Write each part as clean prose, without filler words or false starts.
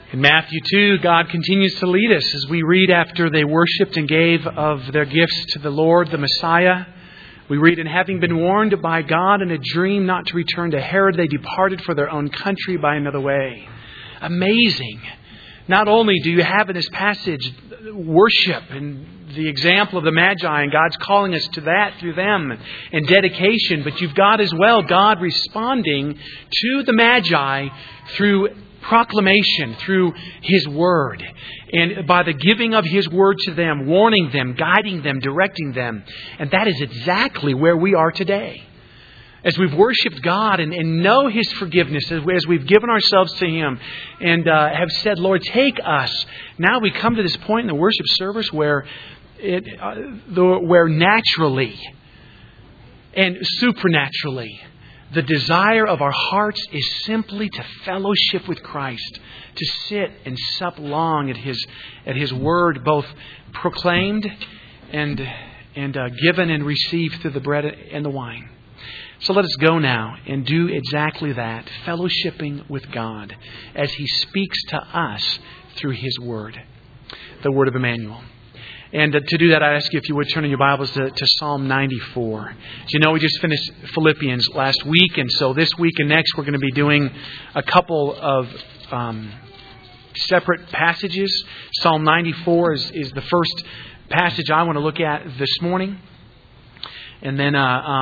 In Matthew 2, God continues to lead us as we read after they worshipped and gave of their gifts to the Lord, the Messiah. We read, and having been warned by God in a dream not to return to Herod, they departed for their own country by another way. Amazing. Not only do you have in this passage worship and the example of the Magi, and God's calling us to that through them, and dedication, but you've got as well God responding to the Magi through proclamation, through His Word, and by the giving of His Word to them, warning them, guiding them, directing them. And that is exactly where we are today. As we've worshipped God and know His forgiveness, as we've given ourselves to Him and have said, Lord, take us. Now we come to this point in the worship service where naturally and supernaturally, the desire of our hearts is simply to fellowship with Christ, to sit and sup long at His Word, both proclaimed and given and received through the bread and the wine. So let us go now and do exactly that, fellowshipping with God as He speaks to us through His Word, the Word of Emmanuel. And to do that, I ask you if you would turn in your Bibles to Psalm 94. As you know, we just finished Philippians last week, and so this week and next we're going to be doing a couple of separate passages. Psalm 94 is the first passage I want to look at this morning. And then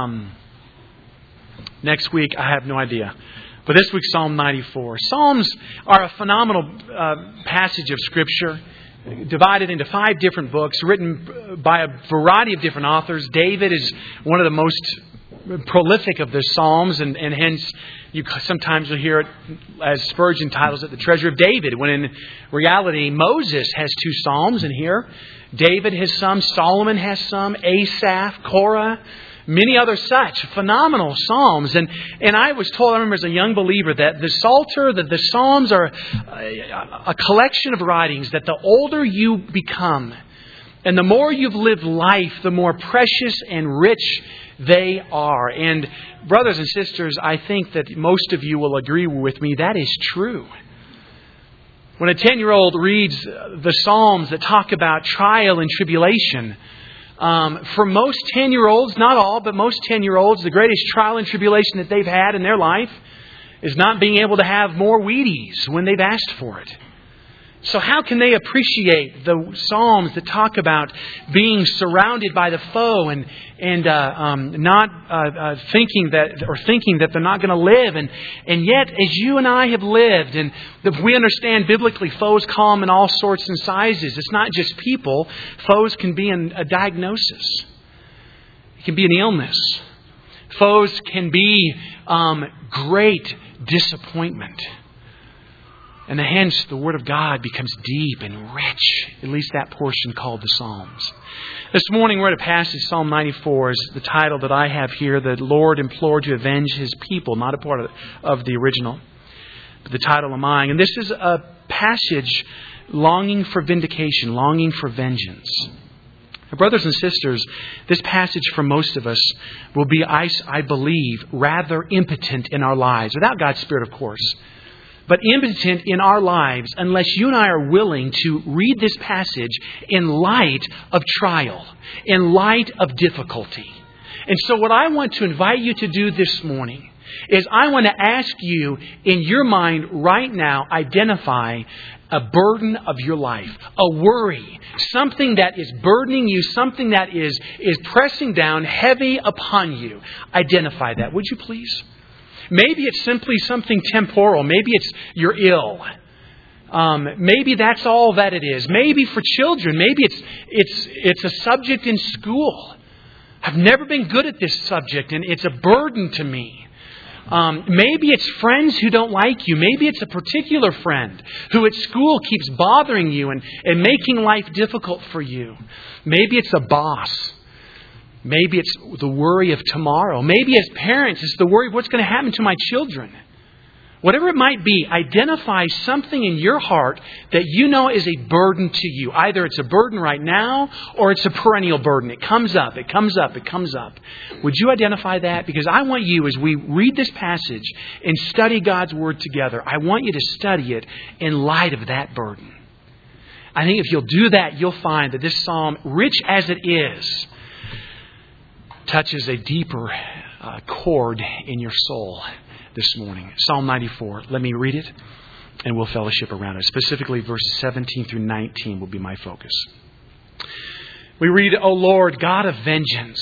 next week, I have no idea. But this week, Psalm 94. Psalms are a phenomenal passage of Scripture, divided into 5 different books, written by a variety of different authors. David is one of the most prolific of the Psalms, and hence sometimes you'll hear it as Spurgeon titles it, the Treasure of David, when in reality Moses has 2 Psalms in here. David has some, Solomon has some, Asaph, Korah, many other such phenomenal psalms. And I was told, I remember as a young believer, that the Psalter, that the Psalms are a collection of writings that the older you become and the more you've lived life, the more precious and rich they are. And brothers and sisters, I think that most of you will agree with me, that is true. When a 10-year-old reads the Psalms that talk about trial and tribulation, for most 10-year-olds, not all, but most 10-year-olds, the greatest trial and tribulation that they've had in their life is not being able to have more Wheaties when they've asked for it. So how can they appreciate the Psalms that talk about being surrounded by the foe and not thinking that they're not going to live? And yet, as you and I have lived, and if we understand biblically, foes come in all sorts and sizes. It's not just people. Foes can be in a diagnosis. It can be an illness. Foes can be great disappointment. And hence, the Word of God becomes deep and rich, at least that portion called the Psalms. This morning, we're at a passage, Psalm 94 is the title that I have here. The Lord implored to avenge His people, not a part of the original, but the title of mine. And this is a passage longing for vindication, longing for vengeance. Now, brothers and sisters, this passage for most of us will be, I believe, rather impotent in our lives, without God's Spirit, of course. But impotent in our lives unless you and I are willing to read this passage in light of trial, in light of difficulty. And so what I want to invite you to do this morning is I want to ask you, in your mind right now, identify a burden of your life, a worry, something that is burdening you, something that is pressing down heavy upon you. Identify that, would you please? Maybe it's simply something temporal. Maybe it's you're ill. Maybe that's all that it is. Maybe for children, maybe it's a subject in school. I've never been good at this subject, and it's a burden to me. Maybe it's friends who don't like you. Maybe it's a particular friend who at school keeps bothering you and making life difficult for you. Maybe it's a boss. Maybe it's the worry of tomorrow. Maybe as parents, it's the worry of what's going to happen to my children. Whatever it might be, identify something in your heart that you know is a burden to you. Either it's a burden right now or it's a perennial burden. It comes up, it comes up, it comes up. Would you identify that? Because I want you, as we read this passage and study God's Word together, I want you to study it in light of that burden. I think if you'll do that, you'll find that this psalm, rich as it is, touches a deeper chord in your soul this morning. Psalm 94. Let me read it and we'll fellowship around it. Specifically, verses 17 through 19 will be my focus. We read, O Lord, God of vengeance,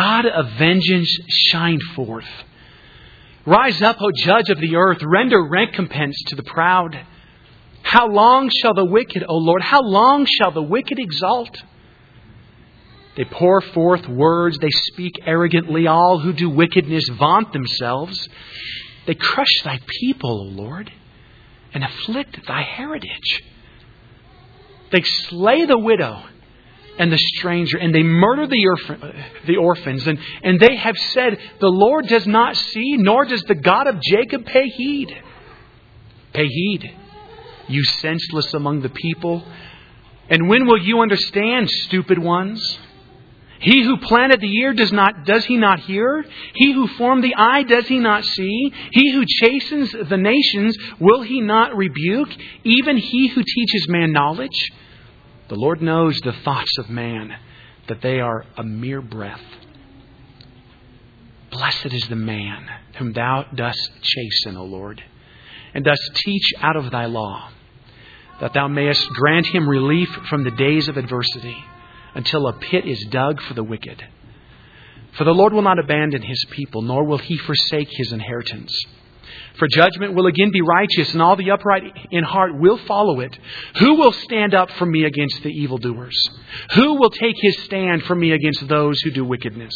shine forth. Rise up, O judge of the earth, render recompense to the proud. How long shall the wicked, O Lord, how long shall the wicked exalt? They pour forth words, they speak arrogantly. All who do wickedness vaunt themselves. They crush thy people, O Lord, and afflict thy heritage. They slay the widow and the stranger, and they murder the orphans. And they have said, the Lord does not see, nor does the God of Jacob pay heed. Pay heed, you senseless among the people. And when will you understand, stupid ones? He who planted the ear does he not hear? He who formed the eye, does he not see? He who chastens the nations, will he not rebuke? Even he who teaches man knowledge? The Lord knows the thoughts of man, that they are a mere breath. Blessed is the man whom thou dost chasten, O Lord, and dost teach out of thy law, that thou mayest grant him relief from the days of adversity, until a pit is dug for the wicked. For the Lord will not abandon his people, nor will he forsake his inheritance. For judgment will again be righteous, and all the upright in heart will follow it. Who will stand up for me against the evildoers? Who will take his stand for me against those who do wickedness?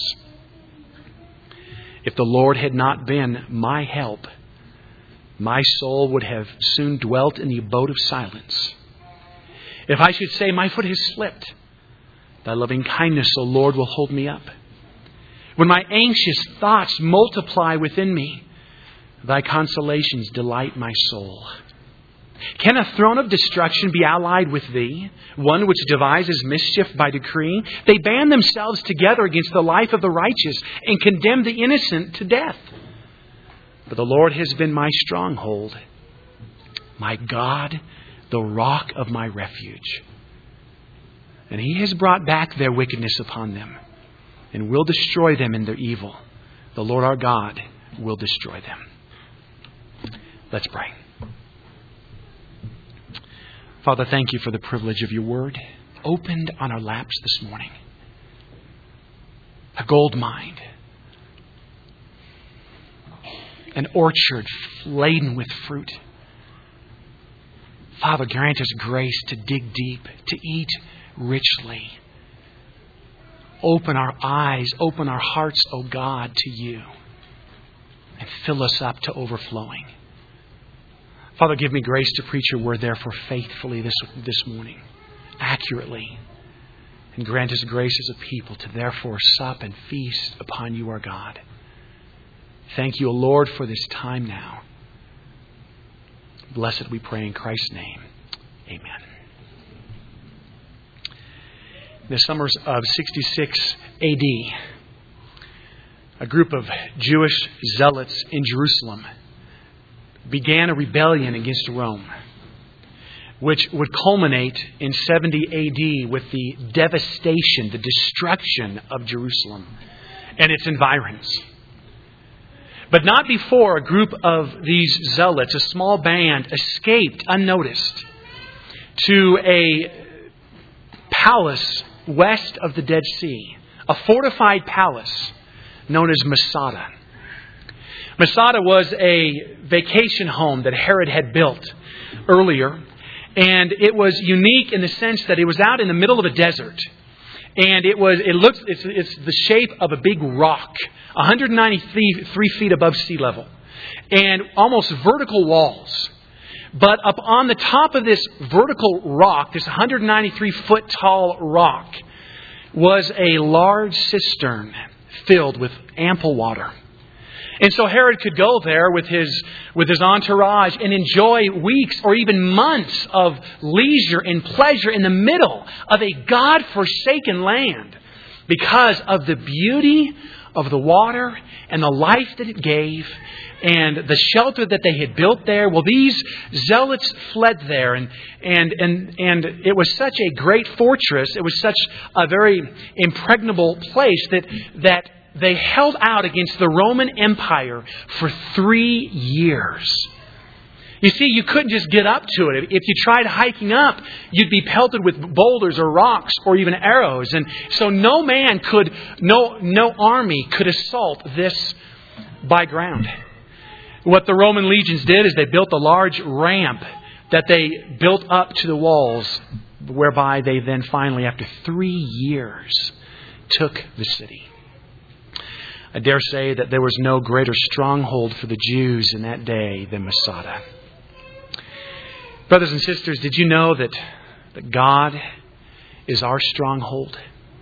If the Lord had not been my help, my soul would have soon dwelt in the abode of silence. If I should say, my foot has slipped, thy loving kindness, O Lord, will hold me up. When my anxious thoughts multiply within me, thy consolations delight my soul. Can a throne of destruction be allied with thee, one which devises mischief by decree? They band themselves together against the life of the righteous and condemn the innocent to death. But the Lord has been my stronghold, my God, the rock of my refuge. And he has brought back their wickedness upon them and will destroy them in their evil. The Lord our God will destroy them. Let's pray. Father, thank you for the privilege of your word opened on our laps this morning. A gold mine. An orchard laden with fruit. Father, grant us grace to dig deep, to eat richly. Open our eyes, open our hearts, O God, to you. And fill us up to overflowing. Father, give me grace to preach your word, therefore, faithfully this morning, accurately. And grant us grace as a people to therefore sup and feast upon you, our God. Thank you, O Lord, for this time now. Blessed we pray in Christ's name. Amen. In the summers of 66 AD, a group of Jewish zealots in Jerusalem began a rebellion against Rome, which would culminate in 70 AD with the devastation, the destruction of Jerusalem and its environs. But not before a group of these zealots, a small band, escaped unnoticed to a palace west of the Dead Sea, a fortified palace known as Masada. Masada was a vacation home that Herod had built earlier, and it was unique in the sense that it was out in the middle of a desert, and it's the shape of a big rock, 193 feet above sea level, and almost vertical walls. But up on the top of this vertical rock, this 193 foot tall rock, was a large cistern filled with ample water. And so Herod could go there with his entourage and enjoy weeks or even months of leisure and pleasure in the middle of a God-forsaken land because of the beauty of the water and the life that it gave and the shelter that they had built there. Well, these zealots fled there, and it was such a great fortress. It was such a very impregnable place that they held out against the Roman Empire for 3 years. You see, you couldn't just get up to it. If you tried hiking up, you'd be pelted with boulders or rocks or even arrows. And so no army could assault this by ground. What the Roman legions did is they built a large ramp that they built up to the walls, whereby they then finally, after 3 years, took the city. I dare say that there was no greater stronghold for the Jews in that day than Masada. Brothers and sisters, did you know that God is our stronghold?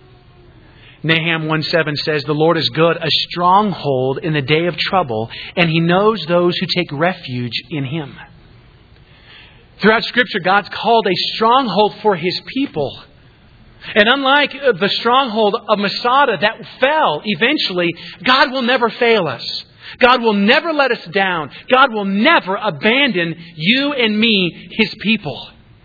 Nahum 1:7 says, "The Lord is good, a stronghold in the day of trouble, and He knows those who take refuge in Him." Throughout Scripture, God's called a stronghold for His people. And unlike the stronghold of Masada that fell eventually, God will never fail us. God will never let us down. God will never abandon you and me, His people.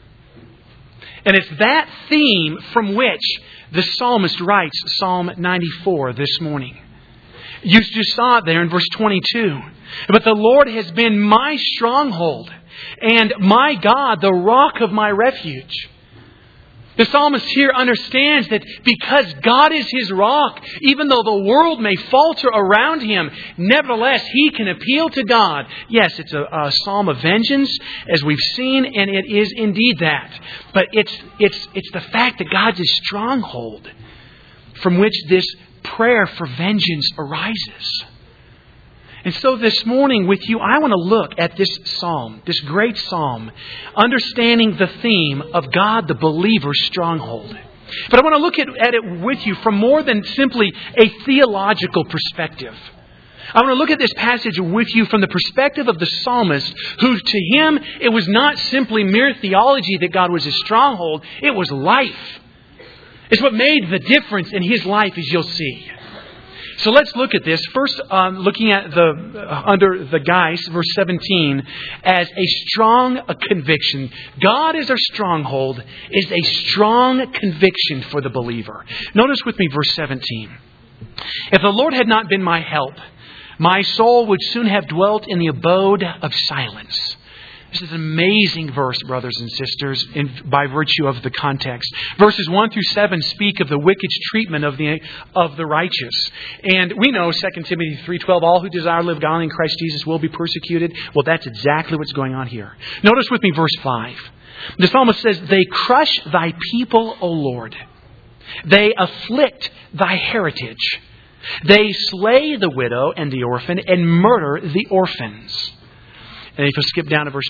And it's that theme from which the psalmist writes Psalm 94 this morning. You just saw it there in verse 22. "But the Lord has been my stronghold and my God, the rock of my refuge." The psalmist here understands that because God is his rock, even though the world may falter around him, nevertheless, he can appeal to God. Yes, it's a psalm of vengeance, as we've seen, and it is indeed that. But it's the fact that God's his stronghold from which this prayer for vengeance arises. And so this morning with you, I want to look at this psalm, this great psalm, understanding the theme of God, the believer's stronghold. But I want to look at it with you from more than simply a theological perspective. I want to look at this passage with you from the perspective of the psalmist, who to him, it was not simply mere theology that God was his stronghold, it was life. It's what made the difference in his life, as you'll see. So let's look at this. First, looking at under the guise, verse 17, as a strong conviction. God is our stronghold, is a strong conviction for the believer. Notice with me verse 17. "If the Lord had not been my help, my soul would soon have dwelt in the abode of silence." This is an amazing verse, brothers and sisters, by virtue of the context. Verses 1 through 7 speak of the wicked treatment of the righteous. And we know 2 Timothy 3:12, "All who desire to live godly in Christ Jesus will be persecuted." Well, that's exactly what's going on here. Notice with me verse 5. The psalmist says, "They crush thy people, O Lord. They afflict thy heritage. They slay the widow and the orphan and murder the orphans." And if you skip down to verse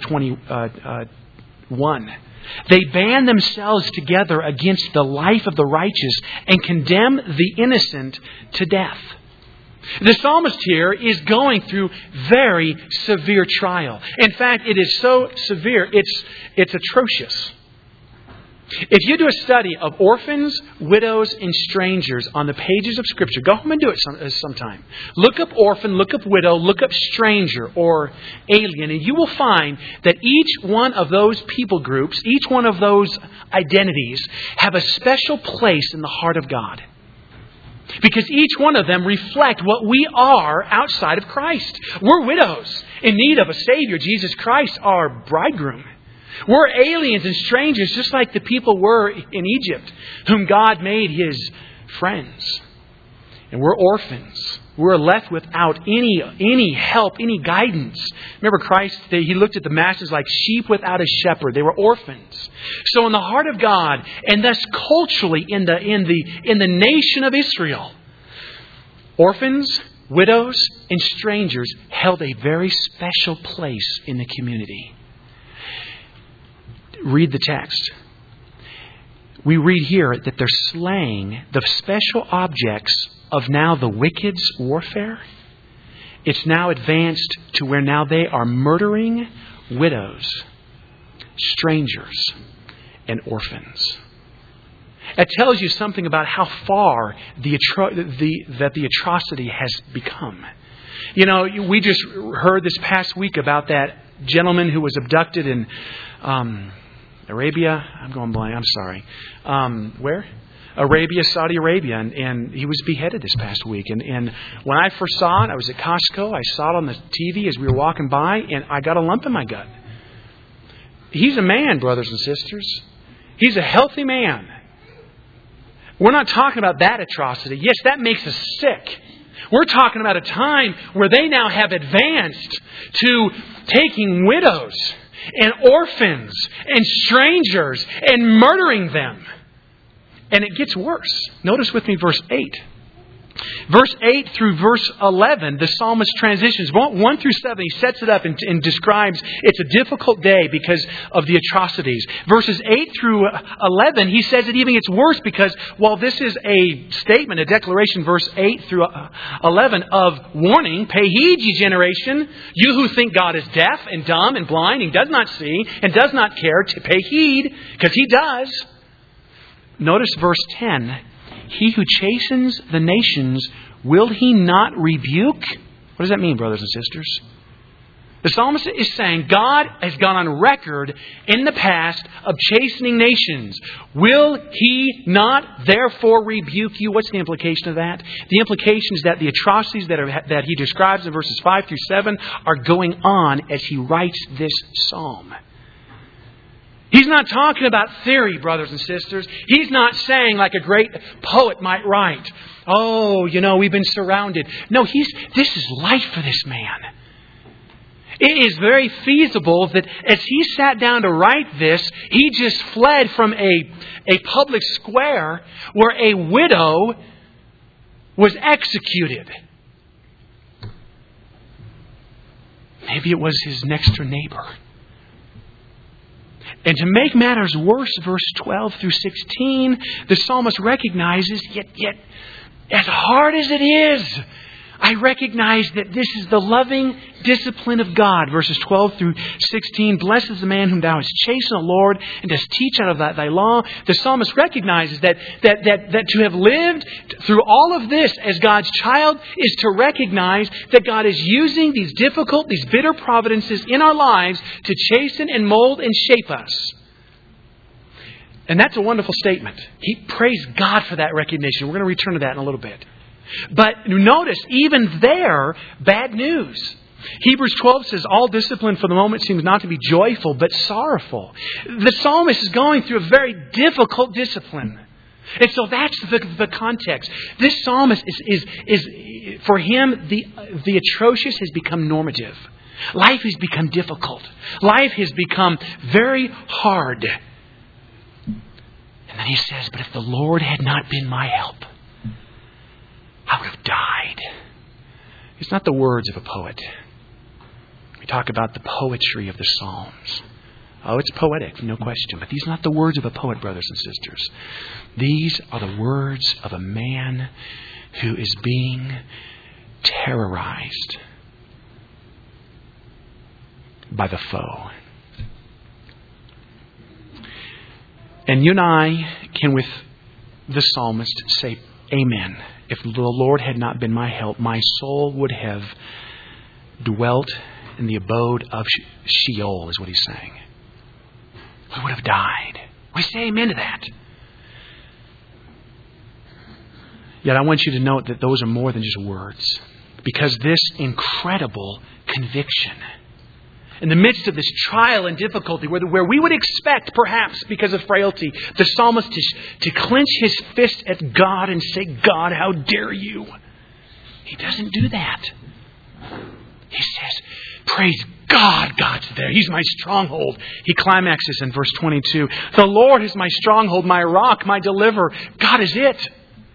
21, "They band themselves together against the life of the righteous and condemn the innocent to death." The psalmist here is going through very severe trial. In fact, it is so severe, it's atrocious. If you do a study of orphans, widows, and strangers on the pages of Scripture, go home and do it sometime. Look up orphan, look up widow, look up stranger or alien, and you will find that each one of those people groups, each one of those identities, have a special place in the heart of God. Because each one of them reflect what we are outside of Christ. We're widows in need of a Savior, Jesus Christ, our bridegroom. We're aliens and strangers, just like the people were in Egypt, whom God made His friends. And we're orphans. We're left without any help, any guidance. Remember Christ, He looked at the masses like sheep without a shepherd. They were orphans. So in the heart of God, and thus culturally in the nation of Israel, orphans, widows, and strangers held a very special place in the community. Read the text. We read here that they're slaying the special objects of now the wicked's warfare it's now advanced to where now they are murdering widows, strangers, and orphans. It tells you something about how far the atrocity has become. You know, we just heard this past week about that gentleman who was abducted in Arabia. I'm going blank. I'm sorry. Where? Arabia, Saudi Arabia. And he was beheaded this past week. And when I first saw it, I was at Costco. I saw it on the TV as we were walking by, and I got a lump in my gut. He's a man, brothers and sisters. He's a healthy man. We're not talking about that atrocity. Yes, that makes us sick. We're talking about a time where they now have advanced to taking widows and orphans and strangers and murdering them. And it gets worse. Notice with me verse 8. Verse 8 through verse 11, the psalmist transitions. 1 through 7, he sets it up and describes it's a difficult day because of the atrocities. Verses 8 through 11, he says it even gets worse because while this is a statement, a declaration, verse 8 through 11 of warning, pay heed, ye generation, you who think God is deaf and dumb and blind and does not see and does not care, to pay heed, because He does. Notice verse 10. He who chastens the nations, will He not rebuke? What does that mean, brothers and sisters? The psalmist is saying God has gone on record in the past of chastening nations. Will He not therefore rebuke you? What's the implication of that? The implication is that the atrocities that He describes in verses 5 through 7 are going on as He writes this psalm. He's not talking about theory, brothers and sisters. He's not saying like a great poet might write, oh, you know, we've been surrounded. No, this is life for this man. It is very feasible that as he sat down to write this, he just fled from a public square where a widow was executed. Maybe it was his next door neighbor. And to make matters worse, verse 12 through 16, the psalmist recognizes, yet as hard as it is, I recognize that this is the loving discipline of God. Verses 12 through 16, blessed is the man whom thou hast chastened, O Lord, and dost teach out of thy law. The psalmist recognizes that to have lived through all of this as God's child is to recognize that God is using these difficult, these bitter providences in our lives to chasten and mold and shape us. And that's a wonderful statement. Praise God for that recognition. We're going to return to that in a little bit. But notice, even there, bad news. Hebrews 12 says, all discipline for the moment seems not to be joyful, but sorrowful. The psalmist is going through a very difficult discipline. And so that's the context. This psalmist is for him, the atrocious has become normative. Life has become difficult. Life has become very hard. And then he says, but if the Lord had not been my help, I would have died. It's not the words of a poet. We talk about the poetry of the Psalms. Oh, it's poetic, no question. But these are not the words of a poet, brothers and sisters. These are the words of a man who is being terrorized by the foe. And you and I can, with the psalmist, say, amen. If the Lord had not been my help, my soul would have dwelt in the abode of Sheol, is what he's saying. We would have died. We say amen to that. Yet I want you to note that those are more than just words. Because this incredible conviction, in the midst of this trial and difficulty, where we would expect, perhaps because of frailty, the psalmist to clench his fist at God and say, God, how dare you? He doesn't do that. He says, praise God, God's there. He's my stronghold. He climaxes in verse 22. The Lord is my stronghold, my rock, my deliverer. God is it.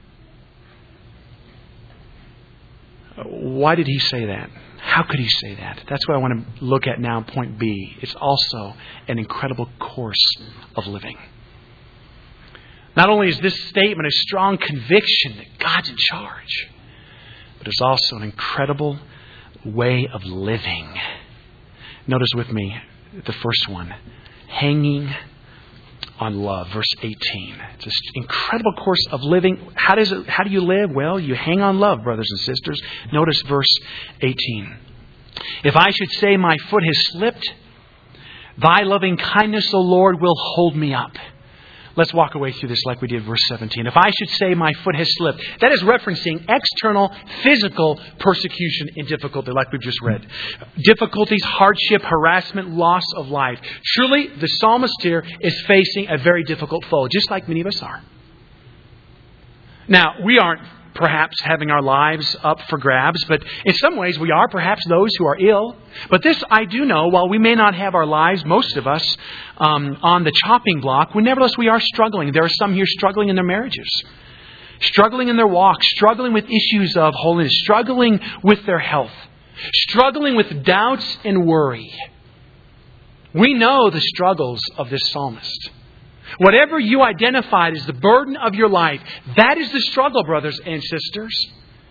Why did he say that? How could he say that? That's what I want to look at now, point B. It's also an incredible course of living. Not only is this statement a strong conviction that God's in charge, but it's also an incredible way of living. Notice with me the first one. Hanging on love. Verse 18. It's an incredible course of living. How do you live? Well, you hang on love, brothers and sisters. Notice verse 18. If I should say my foot has slipped, thy loving kindness, O Lord, will hold me up. Let's walk away through this like we did verse 17. If I should say my foot has slipped, that is referencing external physical persecution and difficulty like we've just read. Difficulties, hardship, harassment, loss of life. Truly, the psalmist here is facing a very difficult foe, just like many of us are. Now, we aren't perhaps having our lives up for grabs, but in some ways we are perhaps those who are ill. But this I do know, while we may not have our lives, most of us, on the chopping block, nevertheless we are struggling. There are some here struggling in their marriages, struggling in their walk, struggling with issues of holiness, struggling with their health, struggling with doubts and worry. We know the struggles of this psalmist. Whatever you identified as the burden of your life, that is the struggle, brothers and sisters.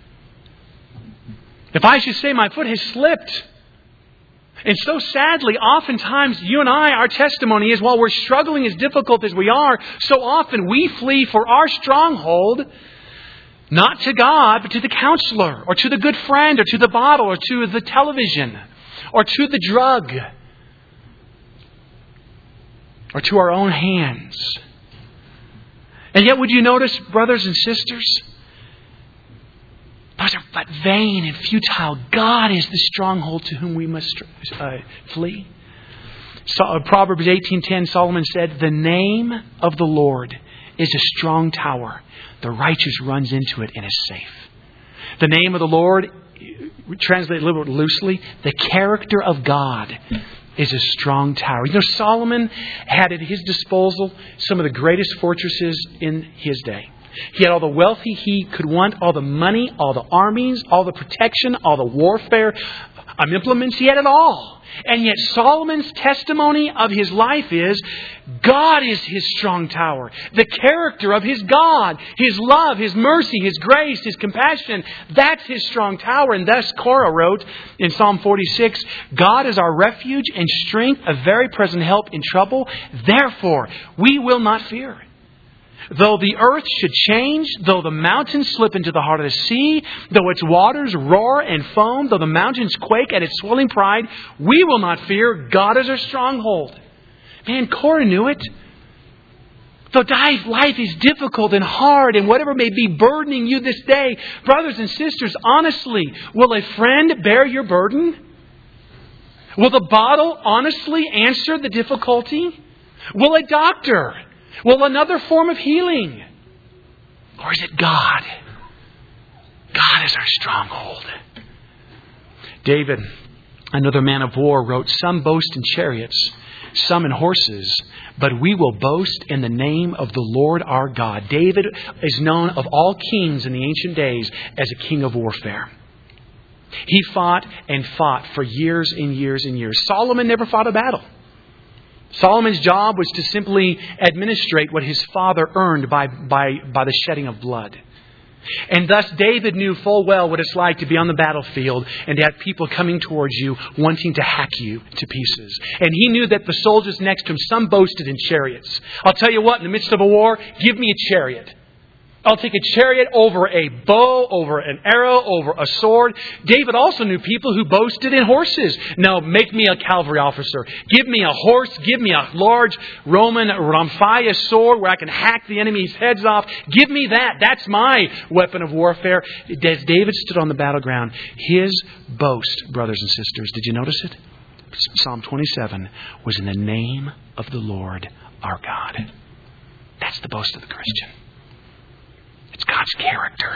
If I should say my foot has slipped, and so sadly, oftentimes you and I, our testimony is while we're struggling as difficult as we are, so often we flee for our stronghold, not to God, but to the counselor, or to the good friend, or to the bottle, or to the television, or to the drug, or to our own hands. And yet would you notice, brothers and sisters, those are but vain and futile. God is the stronghold to whom we must flee. So, Proverbs 18:10, Solomon said, the name of the Lord is a strong tower. The righteous runs into it and is safe. The name of the Lord, translated a little bit loosely, the character of God is a strong tower. You know, Solomon had at his disposal some of the greatest fortresses in his day. He had all the wealth he could want, all the money, all the armies, all the protection, all the warfare implements. He had it all. And yet Solomon's testimony of his life is God is his strong tower. The character of his God, his love, his mercy, his grace, his compassion, that's his strong tower. And thus Korah wrote in Psalm 46, God is our refuge and strength, a very present help in trouble. Therefore, we will not fear. Though the earth should change, though the mountains slip into the heart of the sea, though its waters roar and foam, though the mountains quake at its swelling pride, we will not fear. God is our stronghold. Man, Korah knew it. Though life is difficult and hard and whatever may be burdening you this day, brothers and sisters, honestly, will a friend bear your burden? Will the bottle honestly answer the difficulty? Will a doctor? Will another form of healing? Or is it God? God is our stronghold. David, another man of war, wrote, some boast in chariots, some in horses, but we will boast in the name of the Lord our God. David is known of all kings in the ancient days as a king of warfare. He fought and fought for years and years and years. Solomon never fought a battle. Solomon's job was to simply administrate what his father earned by the shedding of blood. And thus David knew full well what it's like to be on the battlefield and to have people coming towards you wanting to hack you to pieces. And he knew that the soldiers next to him, some boasted in chariots. I'll tell you what, in the midst of a war, give me a chariot. I'll take a chariot over a bow, over an arrow, over a sword. David also knew people who boasted in horses. Now, make me a cavalry officer. Give me a horse. Give me a large Roman Ramphia sword where I can hack the enemy's heads off. Give me that. That's my weapon of warfare. As David stood on the battleground, his boast, brothers and sisters, did you notice it? Psalm 27 was in the name of the Lord our God. That's the boast of the Christian. It's God's character.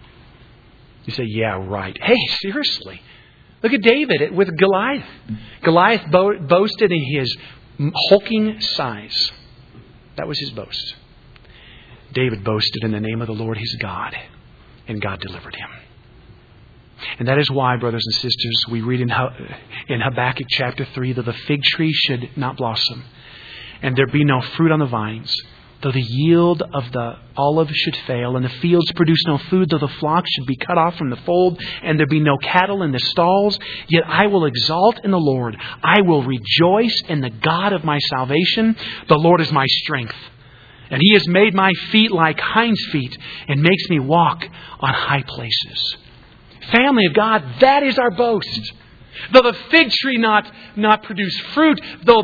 You say, yeah, right. Hey, seriously. Look at David with Goliath. Goliath boasted in his hulking size. That was his boast. David boasted in the name of the Lord his God, and God delivered him. And that is why, brothers and sisters, we read in Habakkuk chapter 3 that the fig tree should not blossom, and there be no fruit on the vines, Though the yield of the olive should fail, and the fields produce no food, though the flocks should be cut off from the fold, and there be no cattle in the stalls, yet I will exalt in the Lord. I will rejoice in the God of my salvation. The Lord is my strength. And He has made my feet like hinds' feet, and makes me walk on high places. Family of God, that is our boast. Though the fig tree not produce fruit, though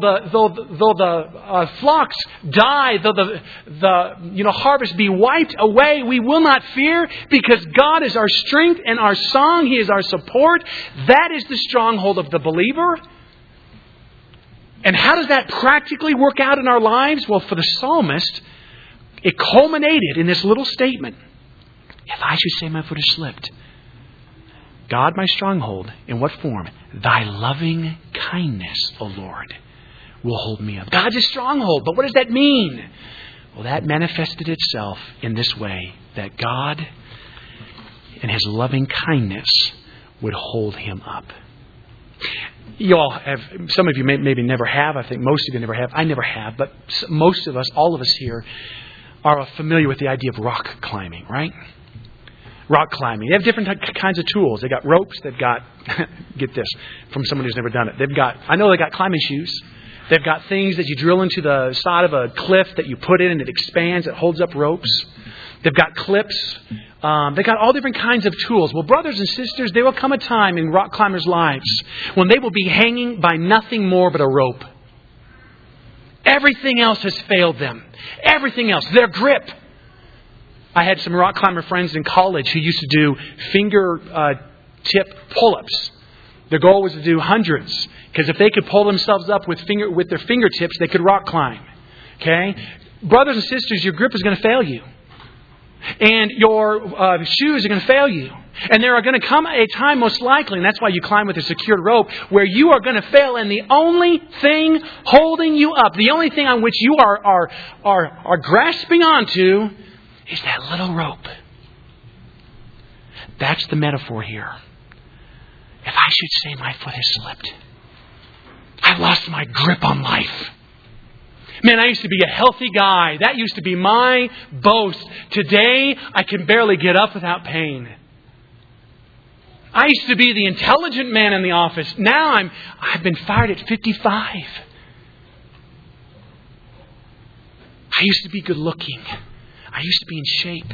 the flocks die, though the harvest be wiped away, we will not fear, because God is our strength and our song. He is our support. That is the stronghold of the believer. And how does that practically work out in our lives? Well, for the psalmist, it culminated in this little statement. If I should say my foot has slipped, God, my stronghold, in what form? Thy loving kindness, O Lord, will hold me up. God's a stronghold, but what does that mean? Well, that manifested itself in this way, that God in His loving kindness would hold him up. You all have, some of you maybe never have. I think most of you never have. I never have, but most of us, all of us here, are familiar with the idea of rock climbing, right? Rock climbing. They have different kinds of tools. They've got ropes. They've got, get this, from someone who's never done it. They've got climbing shoes. They've got things that you drill into the side of a cliff that you put in and it expands. It holds up ropes. They've got clips. They've got all different kinds of tools. Well, brothers and sisters, there will come a time in rock climbers' lives when they will be hanging by nothing more but a rope. Everything else has failed them. Everything else. Their grip. I had some rock climber friends in college who used to do finger tip pull-ups. Their goal was to do hundreds, because if they could pull themselves up with their fingertips, they could rock climb. Okay? Brothers and sisters, your grip is going to fail you. And your shoes are going to fail you. And there are going to come a time, most likely, and that's why you climb with a secured rope, where you are going to fail, and the only thing holding you up, the only thing on which you are grasping onto, is that little rope. That's the metaphor here. If I should say my foot has slipped, I've lost my grip on life. Man, I used to be a healthy guy. That used to be my boast. Today, I can barely get up without pain. I used to be the intelligent man in the office. Now I've been fired at 55. I used to be good looking. I used to be in shape.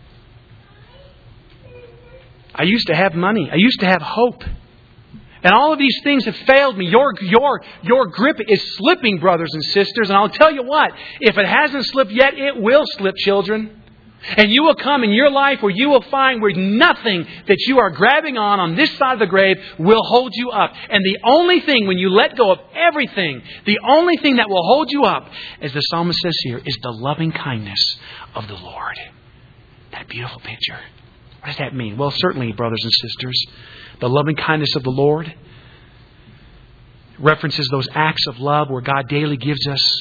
I used to have money. I used to have hope. And all of these things have failed me. Your grip is slipping, brothers and sisters. And I'll tell you what, if it hasn't slipped yet, it will slip, children. And you will come in your life where you will find where nothing that you are grabbing on this side of the grave will hold you up. And the only thing, when you let go of everything, the only thing that will hold you up, as the psalmist says here, is the loving kindness of the Lord. That beautiful picture. What does that mean? Well, certainly, brothers and sisters, the loving kindness of the Lord references those acts of love where God daily gives us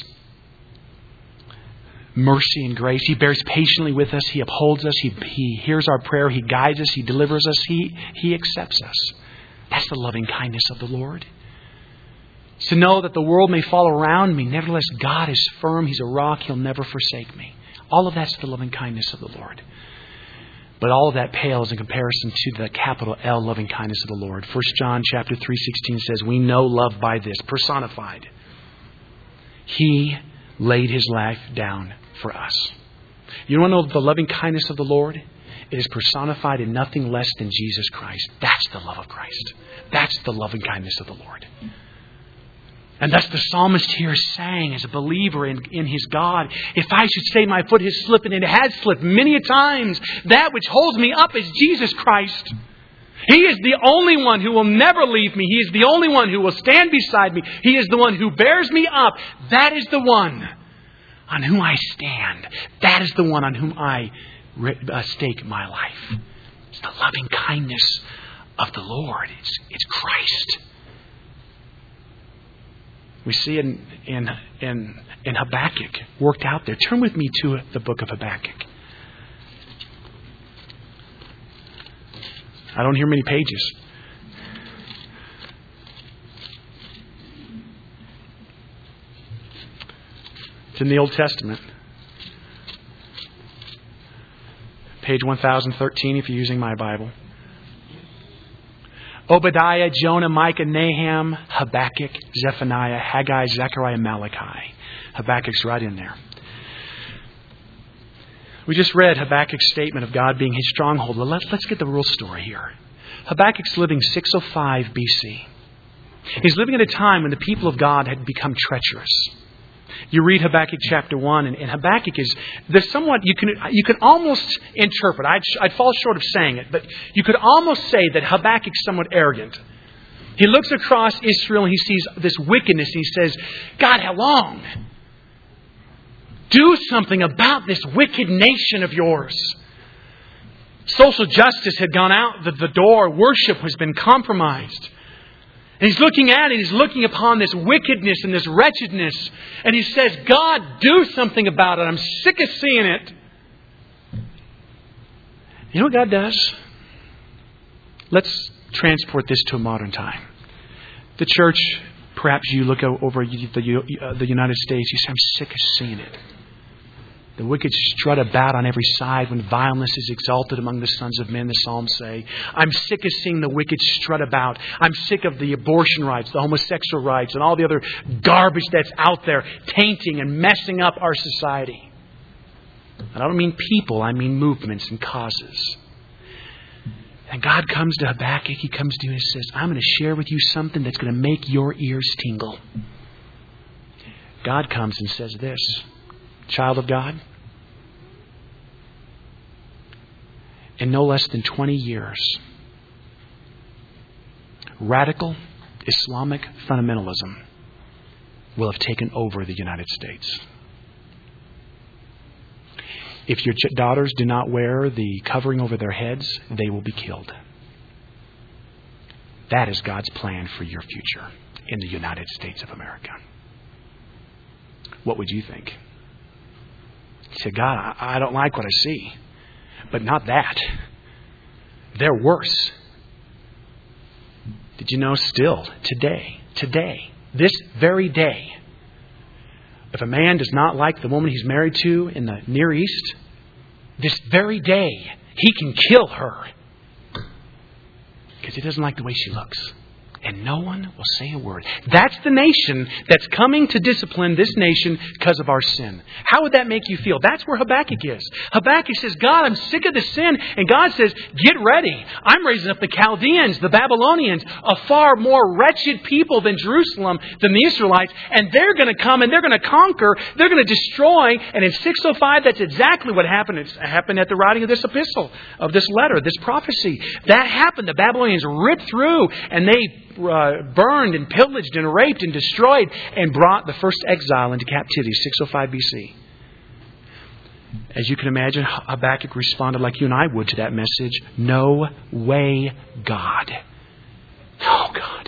mercy and grace. He bears patiently with us. He upholds us. He hears our prayer. He guides us. He delivers us. He accepts us. That's the loving kindness of the Lord. It's to know that the world may fall around me. Nevertheless, God is firm. He's a rock. He'll never forsake me. All of that's the loving kindness of the Lord. But all of that pales in comparison to the capital L loving kindness of the Lord. 1 John chapter 3:16 says, we know love by this, personified. He laid His life down for us. You want to know the loving kindness of the Lord? It is personified in nothing less than Jesus Christ. That's the love of Christ. That's the loving kindness of the Lord. And thus the psalmist here is saying, as a believer in his God, if I should say my foot has slipped, and it has slipped many a times, that which holds me up is Jesus Christ. He is the only one who will never leave me. He is the only one who will stand beside me. He is the one who bears me up. That is the one on whom I stand. That is the one on whom I stake my life. It's the loving kindness of the Lord. It's Christ. We see it in Habakkuk worked out there. Turn with me to the book of Habakkuk. I don't hear many pages. It's in the Old Testament. page 1013 if you're using my Bible. Obadiah, Jonah, Micah, Nahum, Habakkuk, Zephaniah, Haggai, Zechariah, Malachi. Habakkuk's right in there. We just read Habakkuk's statement of God being his stronghold. Well, let's get the real story here. Habakkuk's living 605 BC. He's living at a time when the people of God had become treacherous. You read Habakkuk chapter 1, and Habakkuk there's somewhat, you can almost interpret, I'd fall short of saying it, but you could almost say that Habakkuk's somewhat arrogant. He looks across Israel and he sees this wickedness and he says, God, how long? Do something about this wicked nation of yours. Social justice had gone out the door. Worship has been compromised. And he's looking at it. He's looking upon this wickedness and this wretchedness. And he says, God, do something about it. I'm sick of seeing it. You know what God does? Let's transport this to a modern time. The church, perhaps you look over the United States, you say, I'm sick of seeing it. The wicked strut about on every side when violence is exalted among the sons of men, the Psalms say. I'm sick of seeing the wicked strut about. I'm sick of the abortion rights, the homosexual rights, and all the other garbage that's out there tainting and messing up our society. And I don't mean people, I mean movements and causes. And God comes to Habakkuk, He comes to him and says, I'm going to share with you something that's going to make your ears tingle. God comes and says this, child of God, in no less than 20 years, radical Islamic fundamentalism will have taken over the United States. If your daughters do not wear the covering over their heads, they will be killed. That is God's plan for your future in the United States of America. What would you think? You say, God, I don't like what I see. But not that. They're worse. Did you know still, today, this very day, if a man does not like the woman he's married to in the Near East, this very day, he can kill her. Because he doesn't like the way she looks. And no one will say a word. That's the nation that's coming to discipline this nation because of our sin. How would that make you feel? That's where Habakkuk is. Habakkuk says, God, I'm sick of the sin. And God says, get ready. I'm raising up the Chaldeans, the Babylonians, a far more wretched people than Jerusalem, than the Israelites. And they're going to come and they're going to conquer. They're going to destroy. And in 605, that's exactly what happened. It happened at the writing of this epistle, of this letter, this prophecy. That happened. The Babylonians ripped through and they burned and pillaged and raped and destroyed and brought the first exile into captivity, 605 BC. As you can imagine, Habakkuk responded like you and I would to that message. No way, God. No, God.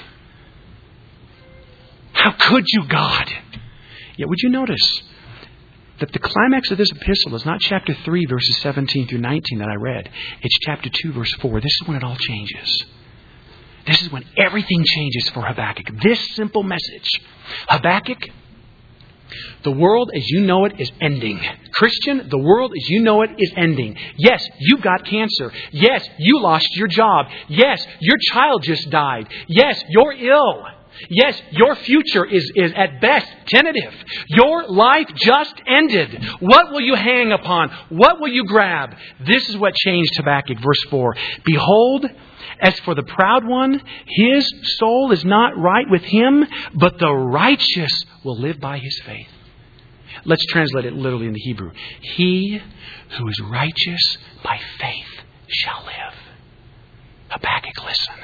How could you, God? Yet would you notice that the climax of this epistle is not chapter 3, verses 17 through 19 that I read. It's chapter 2, verse 4. This is when it all changes. This is when everything changes for Habakkuk. This simple message. Habakkuk, the world as you know it is ending. Christian, the world as you know it is ending. Yes, you've got cancer. Yes, you lost your job. Yes, your child just died. Yes, you're ill. Yes, your future is at best tentative. Your life just ended. What will you hang upon? What will you grab? This is what changed Habakkuk. Verse 4. Behold, as for the proud one, his soul is not right with him, but the righteous will live by his faith. Let's translate it literally in the Hebrew. He who is righteous by faith shall live. Habakkuk, listen.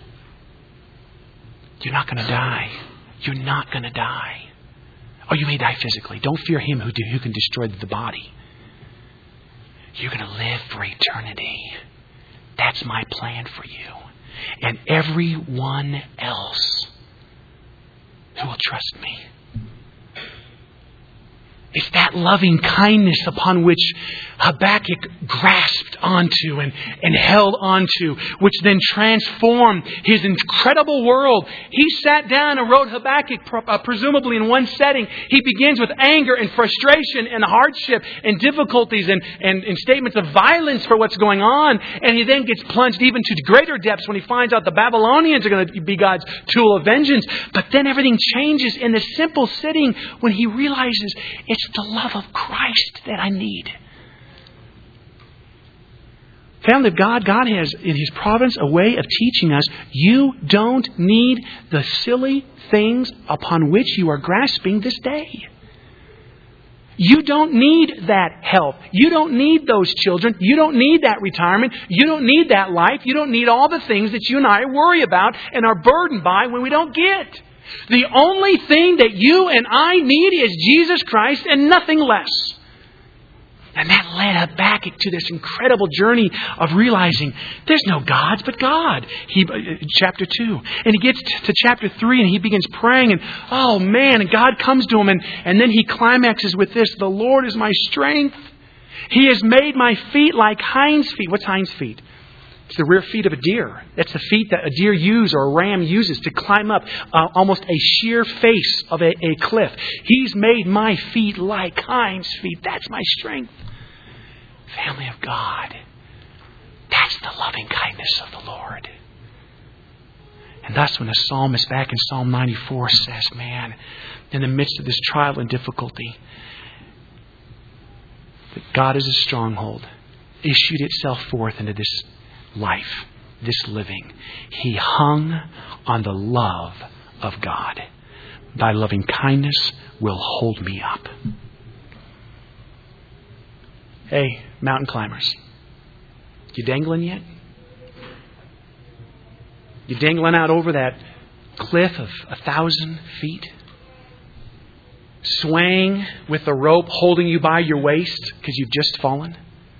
You're not going to die. You're not going to die. Or you may die physically. Don't fear him who can destroy the body. You're going to live for eternity. That's my plan for you. And everyone else who will trust me. It's that loving kindness upon which Habakkuk grasped onto and held onto, which then transformed his incredible world. He sat down and wrote Habakkuk, presumably in one setting. He begins with anger and frustration and hardship and difficulties and statements of violence for what's going on. And he then gets plunged even to greater depths when he finds out the Babylonians are going to be God's tool of vengeance. But then everything changes in the simple sitting when he realizes it's the love of Christ that I need. Family of God, God has in His providence a way of teaching us you don't need the silly things upon which you are grasping this day. You don't need that help. You don't need those children. You don't need that retirement. You don't need that life. You don't need all the things that you and I worry about and are burdened by when we don't get. The only thing that you and I need is Jesus Christ and nothing less. And that led Habakkuk to this incredible journey of realizing there's no gods but God. Chapter 2. And he gets to chapter 3 and he begins praying and oh man, and God comes to him and then he climaxes with this: the Lord is my strength. He has made my feet like hinds feet. What's hinds feet? It's the rear feet of a deer. That's the feet that a deer uses or a ram uses to climb up almost a sheer face of a cliff. He's made my feet like hinds feet. That's my strength. Family of God, that's the loving kindness of the Lord. And thus when the psalmist back in Psalm 94 says, man, in the midst of this trial and difficulty, that God is a stronghold, issued itself forth into this life, this living. He hung on the love of God. Thy loving kindness will hold me up. Hey, mountain climbers, you dangling yet? You dangling out over that cliff of 1,000 feet? Swaying with the rope holding you by your waist because you've just fallen?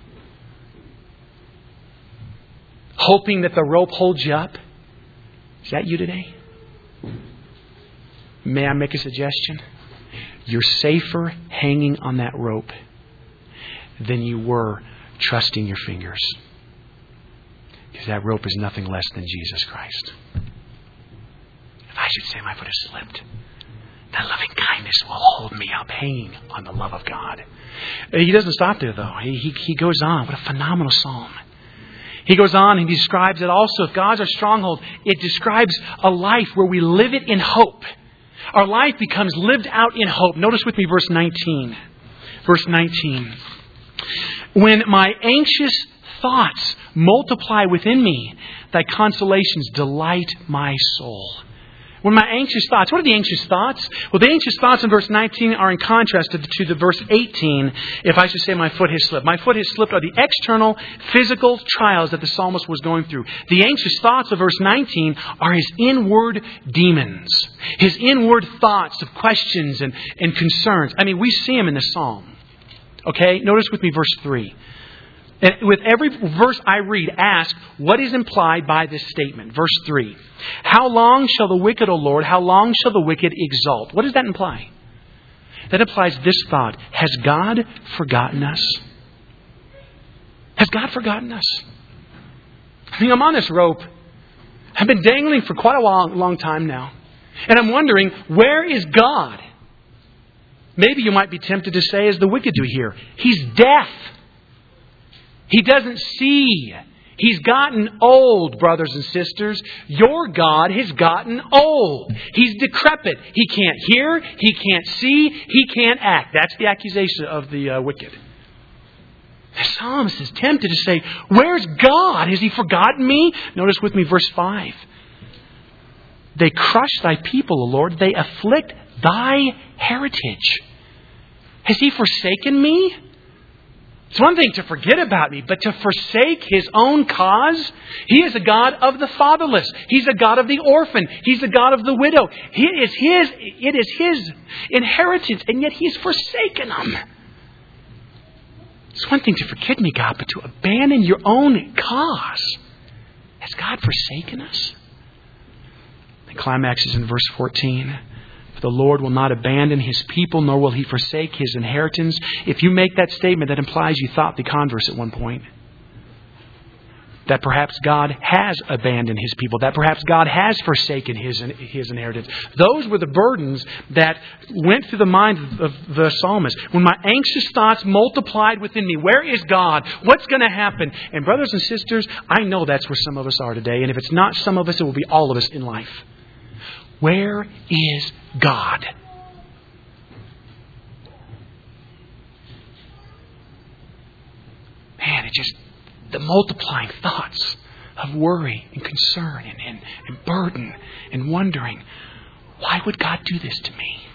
Hoping that the rope holds you up? Is that you today? May I make a suggestion? You're safer hanging on that rope than you were trusting your fingers. Because that rope is nothing less than Jesus Christ. If I should say my foot has slipped, that loving kindness will hold me up, hanging on the love of God. He doesn't stop there, though. He goes on. What a phenomenal psalm. He goes on and he describes it also. If God's our stronghold, it describes a life where we live it in hope. Our life becomes lived out in hope. Notice with me verse 19. Verse 19. When my anxious thoughts multiply within me, thy consolations delight my soul. When my anxious thoughts, what are the anxious thoughts? Well, the anxious thoughts in verse 19 are in contrast to the verse 18, if I should say my foot has slipped. My foot has slipped are the external physical trials that the psalmist was going through. The anxious thoughts of verse 19 are his inward demons, his inward thoughts of questions and concerns. I mean, we see them in the psalm. Okay, notice with me verse 3. And with every verse I read, ask what is implied by this statement. Verse 3. How long shall the wicked, O Lord, how long shall the wicked exult? What does that imply? That implies this thought. Has God forgotten us? Has God forgotten us? I mean, I'm on this rope. I've been dangling for quite a long time now. And I'm wondering, where is God? Maybe you might be tempted to say, as the wicked do here, He's deaf. He doesn't see. He's gotten old, brothers and sisters. Your God has gotten old. He's decrepit. He can't hear. He can't see. He can't act. That's the accusation of the wicked. The psalmist is tempted to say, where's God? Has He forgotten me? Notice with me verse 5. They crush thy people, O Lord. They afflict thy heritage. Has He forsaken me? It's one thing to forget about me, but to forsake His own cause? He is a God of the fatherless. He's a God of the orphan. He's a God of the widow. It is His inheritance, and yet He's forsaken them. It's one thing to forget me, God, but to abandon your own cause. Has God forsaken us? The climax is in verse 14. The Lord will not abandon His people, nor will He forsake His inheritance. If you make that statement, that implies you thought the converse at one point. That perhaps God has abandoned His people. That perhaps God has forsaken His inheritance. Those were the burdens that went through the mind of the psalmist. When my anxious thoughts multiplied within me, where is God? What's going to happen? And brothers and sisters, I know that's where some of us are today. And if it's not some of us, it will be all of us in life. Where is God? Man, the multiplying thoughts of worry and concern and burden and wondering, why would God do this to me?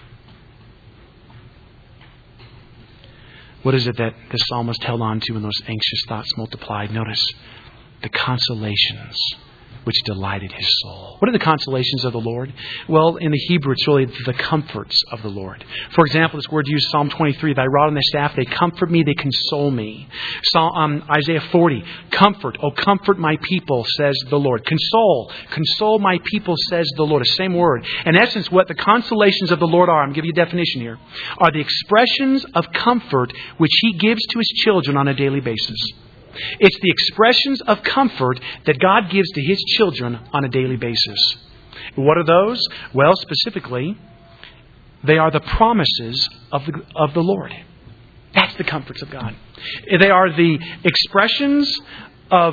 What is it that the psalmist held on to when those anxious thoughts multiplied? Notice the consolations which delighted his soul. What are the consolations of the Lord? Well, in the Hebrew, it's really the comforts of the Lord. For example, this word used Psalm 23, thy rod and thy staff, they comfort me, they console me. Isaiah 40, comfort, oh comfort my people, says the Lord. Console my people, says the Lord. The same word. In essence, what the consolations of the Lord are, I'm going to give you a definition here, are the expressions of comfort which He gives to His children on a daily basis. It's the expressions of comfort that God gives to His children on a daily basis. What are those? Well, specifically, they are the promises of the Lord. That's the comforts of God. They are the expressions of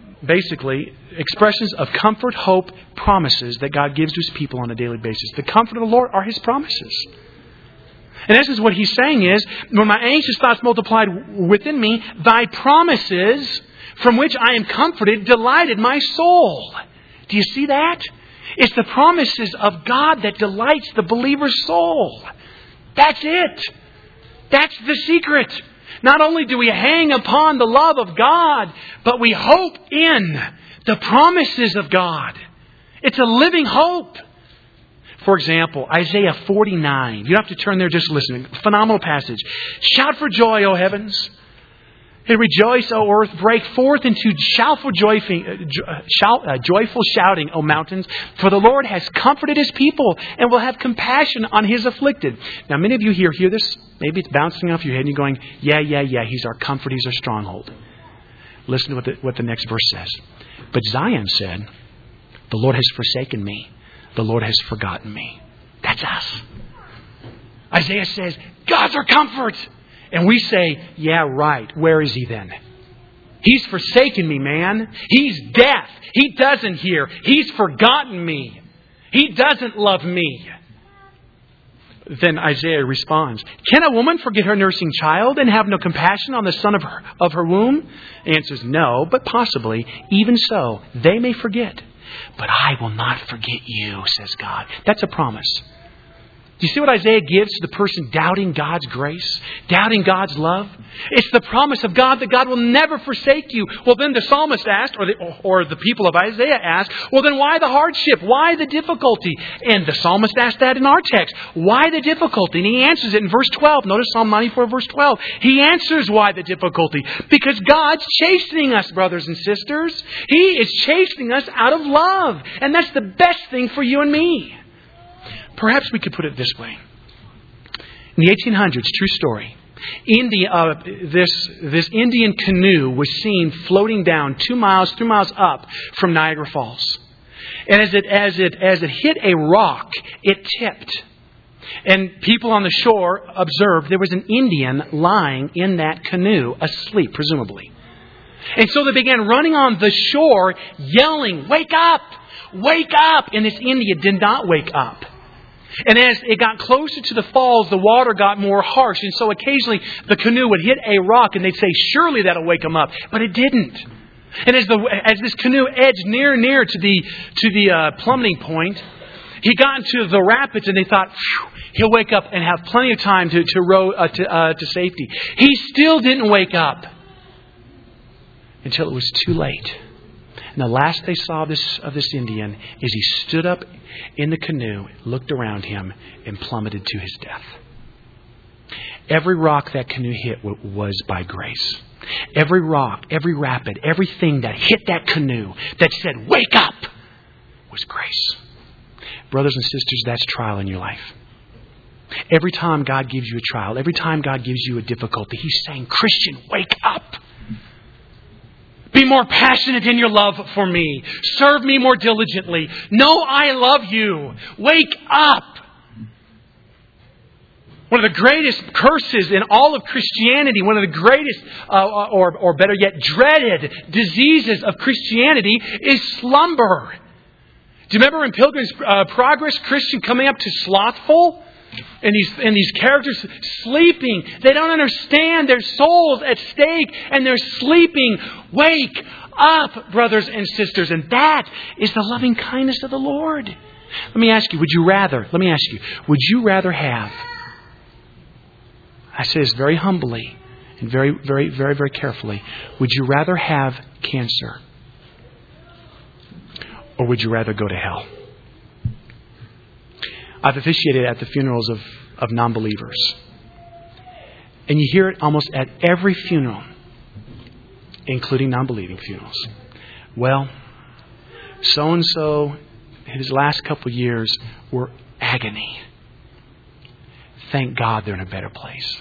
comfort, hope, promises that God gives to His people on a daily basis. The comfort of the Lord are His promises. In essence, what he's saying is, when my anxious thoughts multiplied within me, thy promises, from which I am comforted, delighted my soul. Do you see that? It's the promises of God that delights the believer's soul. That's it. That's the secret. Not only do we hang upon the love of God, but we hope in the promises of God. It's a living hope. For example, Isaiah 49. You don't have to turn there, just listen. Phenomenal passage. Shout for joy, O heavens. And rejoice, O earth. Break forth into joyful shouting, O mountains. For the Lord has comforted His people and will have compassion on His afflicted. Now, many of you here hear this. Maybe it's bouncing off your head and you're going, yeah. He's our comfort. He's our stronghold. Listen to what the next verse says. But Zion said, the Lord has forsaken me. The Lord has forgotten me. That's us. Isaiah says, God's our comfort. And we say, yeah, right. Where is He then? He's forsaken me, man. He's deaf. He doesn't hear. He's forgotten me. He doesn't love me. Then Isaiah responds, can a woman forget her nursing child and have no compassion on the son of her womb? The answer is no, but possibly. Even so, they may forget. But I will not forget you, says God. That's a promise. Do you see what Isaiah gives to the person doubting God's grace? Doubting God's love? It's the promise of God that God will never forsake you. Well, then the psalmist asked, or the people of Isaiah asked, well, then why the hardship? Why the difficulty? And the psalmist asked that in our text. Why the difficulty? And he answers it in verse 12. Notice Psalm 94, verse 12. He answers why the difficulty. Because God's chastening us, brothers and sisters. He is chastening us out of love. And that's the best thing for you and me. Perhaps we could put it this way. In the 1800s, true story, this Indian canoe was seen floating down 3 miles up from Niagara Falls. And as it hit a rock, it tipped. And people on the shore observed there was an Indian lying in that canoe, asleep, presumably. And so they began running on the shore, yelling, wake up! Wake up! And this Indian did not wake up. And as it got closer to the falls, the water got more harsh. And so occasionally the canoe would hit a rock and they'd say, surely that'll wake him up. But it didn't. And as this canoe edged near to the plummeting point, he got into the rapids and they thought, he'll wake up and have plenty of time to row to safety. He still didn't wake up until it was too late. And the last they saw of this Indian is he stood up in the canoe, looked around him, and plummeted to his death. Every rock that canoe hit was by grace. Every rock, every rapid, everything that hit that canoe that said, wake up, was grace. Brothers and sisters, that's trial in your life. Every time God gives you a trial, every time God gives you a difficulty, He's saying, Christian, wake up. Be more passionate in your love for me. Serve me more diligently. Know I love you. Wake up. One of the greatest curses in all of Christianity, one of the greatest, or better yet, dreaded diseases of Christianity is slumber. Do you remember in Pilgrim's Progress, Christian coming up to slothful? And these characters sleeping. They don't understand. Their soul's at stake and they're sleeping. Wake up, brothers and sisters. And that is the loving kindness of the Lord. Let me ask you, would you rather have, I say this very humbly and very, very, very, very carefully, would you rather have cancer? Or would you rather go to hell? I've officiated at the funerals of non-believers. And you hear it almost at every funeral, including non-believing funerals. Well, so-and-so, his last couple of years were agony. Thank God they're in a better place.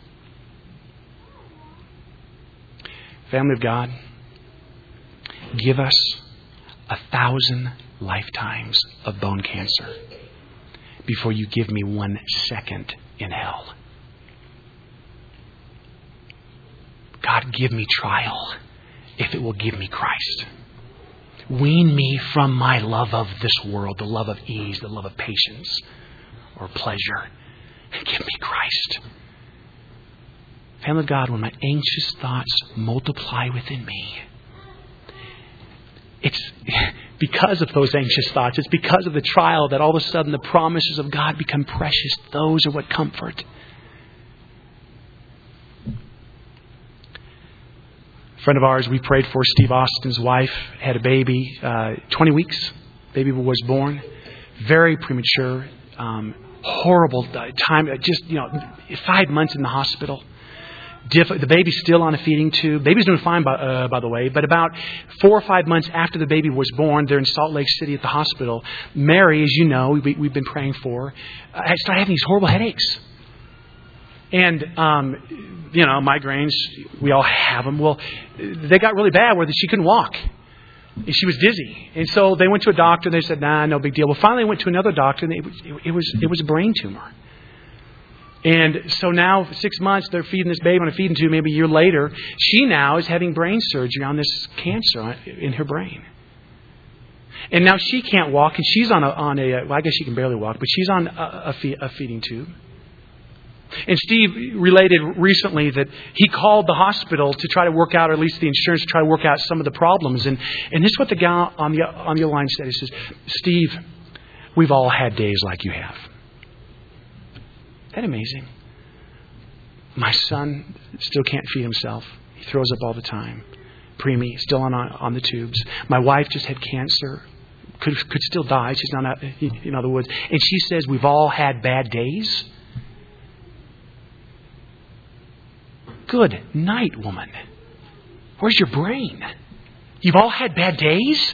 Family of God, give us 1,000 lifetimes of bone cancer before you give me 1 second in hell. God, give me trial if it will give me Christ. Wean me from my love of this world, the love of ease, the love of patience or pleasure. Give me Christ. Family of God, when my anxious thoughts multiply within me, it's because of those anxious thoughts. It's because of the trial that all of a sudden the promises of God become precious. Those are what comfort. A friend of ours, we prayed for, Steve Austin's wife, had a baby, 20 weeks. Baby was born. Very premature. Horrible time. Just, 5 months in the hospital. The baby's still on a feeding tube. Baby's doing fine, by the way. But about 4 or 5 months after the baby was born, they're in Salt Lake City at the hospital. Mary, as you know, we've been praying for, started having these horrible headaches. And, migraines, we all have them. Well, they got really bad where she couldn't walk. She was dizzy. And so they went to a doctor and they said, nah, no big deal. Well, finally went to another doctor and it was a brain tumor. And so now, 6 months, they're feeding this baby on a feeding tube. Maybe a year later, she now is having brain surgery on this cancer in her brain. And now she can't walk, and she's on well, I guess she can barely walk, but she's on a feeding tube. And Steve related recently that he called the hospital to try to work out, or at least the insurance to try to work out some of the problems. And this is what the guy on the line said. He says, Steve, we've all had days like you have. Isn't that amazing? My son still can't feed himself. He throws up all the time. Preemie, still on the tubes. My wife just had cancer. Could still die. She's not out in other woods. And she says we've all had bad days. Good night, woman. Where's your brain? You've all had bad days?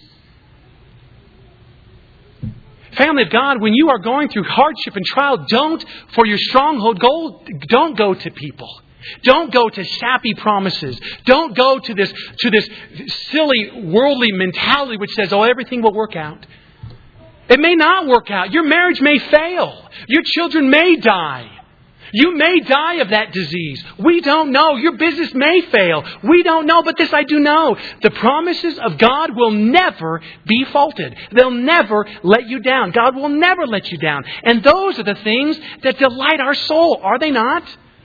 Family of God, when you are going through hardship and trial, for your stronghold, don't go to people. Don't go to sappy promises. Don't go to this silly worldly mentality which says, everything will work out. It may not work out. Your marriage may fail. Your children may die. You may die of that disease. We don't know. Your business may fail. We don't know. But this I do know. The promises of God will never be faulted. They'll never let you down. God will never let you down. And those are the things that delight our soul. Are they not?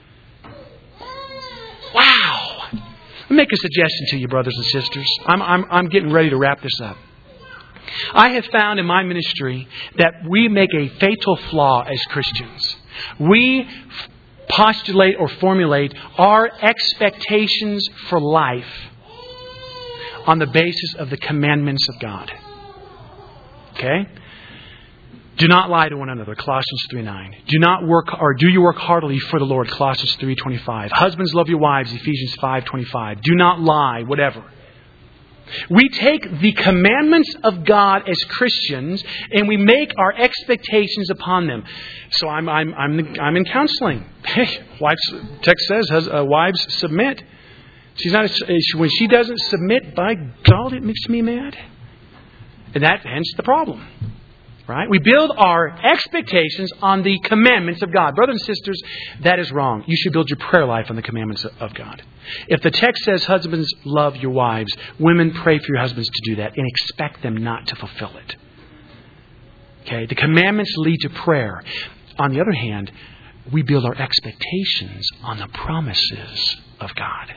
Wow. Let me make a suggestion to you, brothers and sisters. I'm getting ready to wrap this up. I have found in my ministry that we make a fatal flaw as Christians. We postulate or formulate our expectations for life on the basis of the commandments of God. Okay? Do not lie to one another, Colossians 3:9. Do you work heartily for the Lord, Colossians 3:25. Husbands, love your wives, Ephesians 5:25. Do not lie, whatever. We take the commandments of God as Christians and we make our expectations upon them. So I'm in counseling. Hey, text says, wives submit. When she doesn't submit, by God, it makes me mad. And hence the problem. Right? We build our expectations on the commandments of God. Brothers and sisters, that is wrong. You should build your prayer life on the commandments of God. If the text says, husbands, love your wives, women, pray for your husbands to do that and expect them not to fulfill it. Okay? The commandments lead to prayer. On the other hand, we build our expectations on the promises of God.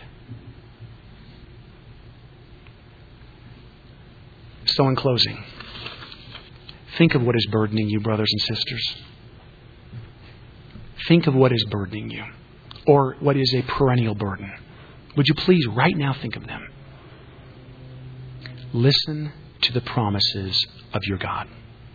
So in closing, think of what is burdening you, brothers and sisters. Think of what is burdening you, or what is a perennial burden. Would you please right now think of them? Listen to the promises of your God.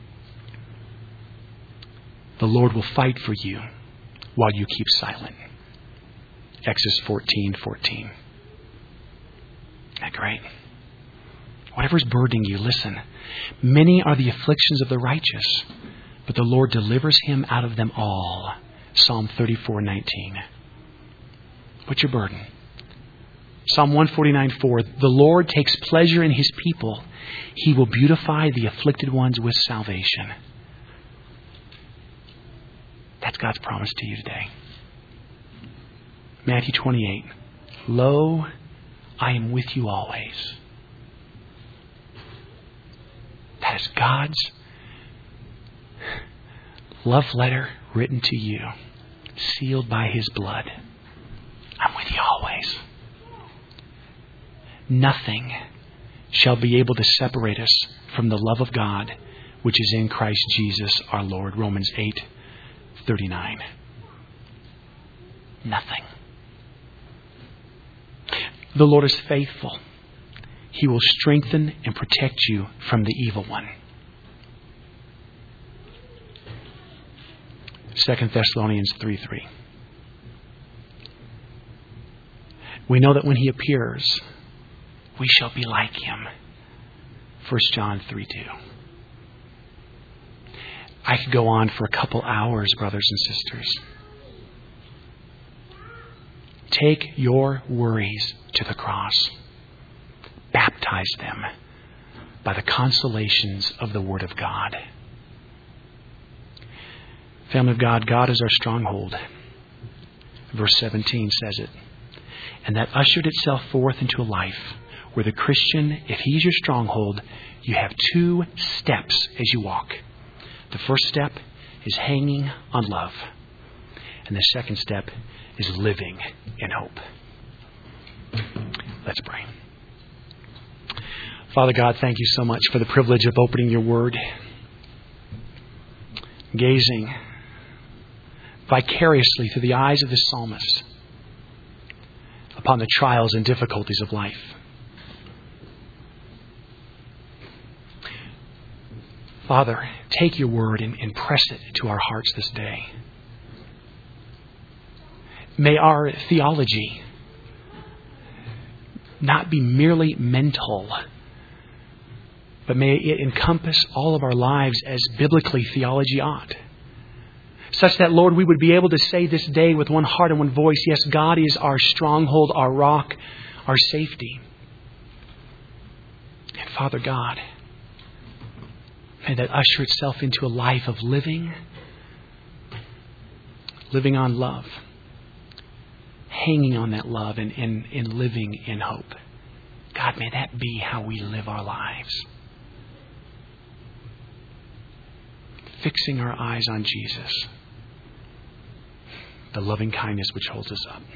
The Lord will fight for you while you keep silent. Exodus 14:14. Isn't that great? Whatever's burdening you, listen. Many are the afflictions of the righteous, but the Lord delivers him out of them all. Psalm 34:19. What's your burden? Psalm 149:4. The Lord takes pleasure in his people. He will beautify the afflicted ones with salvation. That's God's promise to you today. Matthew 28. Lo, I am with you always. That is God's love letter written to you, sealed by his blood. I'm with you always. Nothing shall be able to separate us from the love of God, which is in Christ Jesus our Lord. Romans 8:39. Nothing. The Lord is faithful. He will strengthen and protect you from the evil one. 2 Thessalonians 3:3. We know that when he appears, we shall be like him. 1 John 3:2. I could go on for a couple hours, brothers and sisters. Take your worries to the cross. Baptize them by the consolations of the Word of God. Family of God, God is our stronghold. Verse 17 says it. And that ushered itself forth into a life where the Christian, if he's your stronghold, you have 2 steps as you walk. The first step is hanging on love. And the second step is living in hope. Let's pray. Father God, thank you so much for the privilege of opening your word, gazing vicariously through the eyes of the psalmist upon the trials and difficulties of life. Father, take your word and press it to our hearts this day. May our theology not be merely mental, but may it encompass all of our lives as biblically theology ought. Such that, Lord, we would be able to say this day with one heart and one voice, yes, God is our stronghold, our rock, our safety. And Father God, may that usher itself into a life of living on love, hanging on that love and living in hope. God, may that be how we live our lives. Fixing our eyes on Jesus, the loving kindness which holds us up.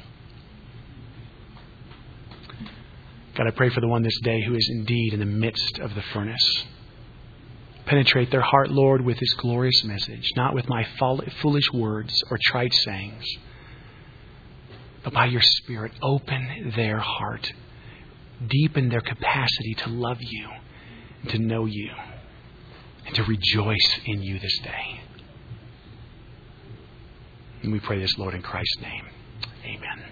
God, I pray for the one this day who is indeed in the midst of the furnace. Penetrate their heart, Lord, with this glorious message, not with my foolish words or trite sayings, but by your Spirit, open their heart, deepen their capacity to love you, and to know you, and to rejoice in you this day. And we pray this, Lord, in Christ's name. Amen.